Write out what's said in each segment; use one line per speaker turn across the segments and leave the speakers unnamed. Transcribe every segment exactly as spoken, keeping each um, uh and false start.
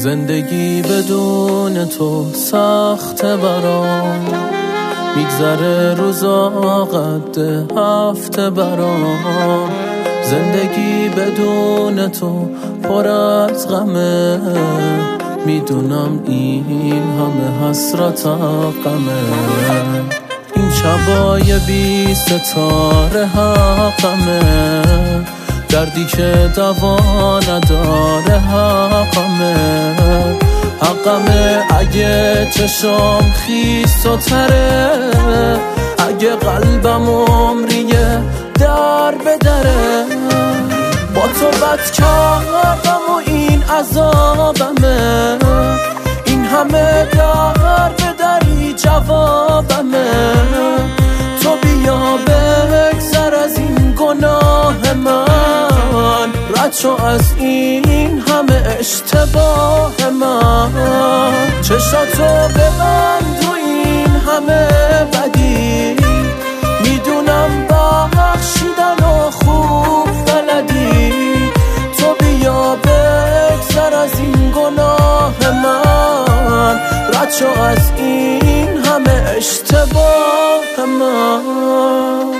زندگی بدون تو سخت برام، میگذره روزا قد هفته برام. زندگی بدون تو پر از غمه، میدونم این همه حسرت غمه. این شبای بی ستاره حقمه، دردی که دوا نداره حقمه. حقمه اگه چشام خیس و تره، اگه قلبم عمریه در بدره. با تو بد کردم و این عذابمه، این همه در بدری جوابمه. تو بیا بگذر از این گناه من، رد شو از این همه اشتباه من. چشاتو ببند رو این همه بدی، میدونم بخشیدن و خوب بلدی. تو بیا بگذر از این گناه من، رد شو از این همه اشتباه من.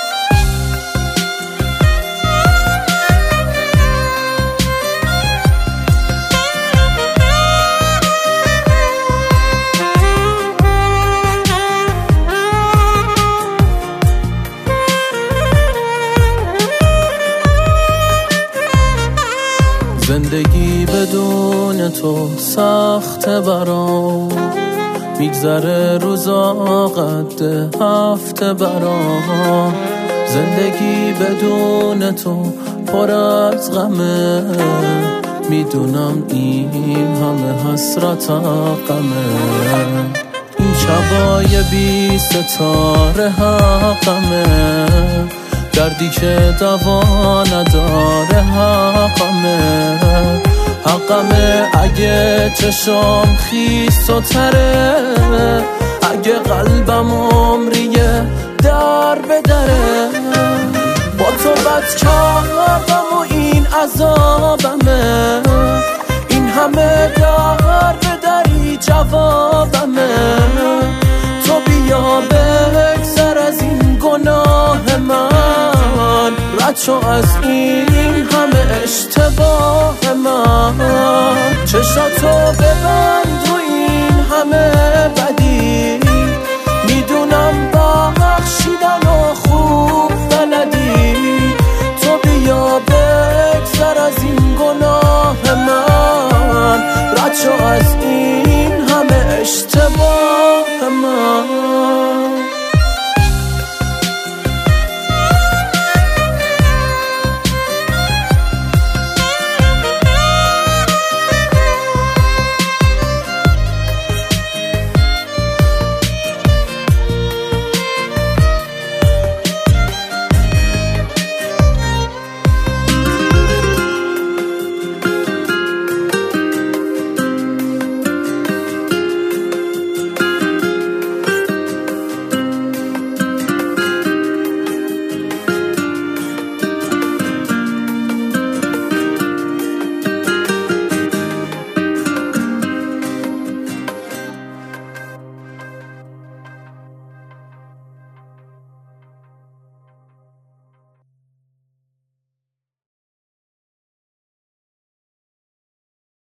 زندگی بدون تو سخت برام، میگذره روزا قد هفته برام. زندگی بدون تو پر از غمه، میدونم این همه حسرت غمه. این شبای بی ستاره حقمه، دردی که دوا نداره حقمه. حقمه اگه چشام خیس و تره، اگه قلبم عمریه در بدره. با تو بد کردم و این عذابمه، این همه در بدری جوابمه. تو بیا بگذر از این گناه من، رد شو از این همه اشتباه من. چشاتو ببند رو این همه بدی، میدونم بخشیدن و خوب بلدی. تو بیا بگذر از این گناه من، رد شو از